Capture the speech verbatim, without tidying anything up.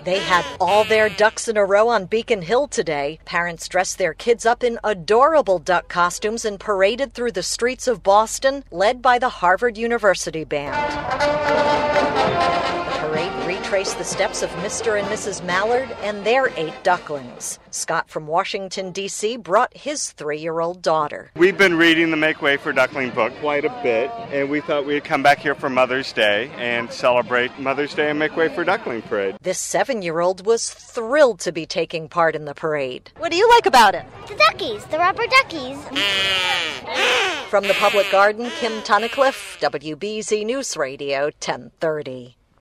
They had all their ducks in a row on Beacon Hill today. Parents dressed their kids up in adorable duck costumes and paraded through the streets of Boston, led by the Harvard University Band. The parade retraced the steps of Mister and Missus Mallard and their eight ducklings. Scott from Washington, D C brought his three-year-old daughter. We've been reading the Make Way for Duckling book quite a bit, and we thought we'd come back here for Mother's Day and celebrate Mother's Day and Make Way for Duckling parade. This seven-year-old was thrilled to be taking part in the parade. What do you like about it? The duckies, the rubber duckies. From the Public Garden, Kim Tunnicliffe, W B Z News Radio, ten thirty.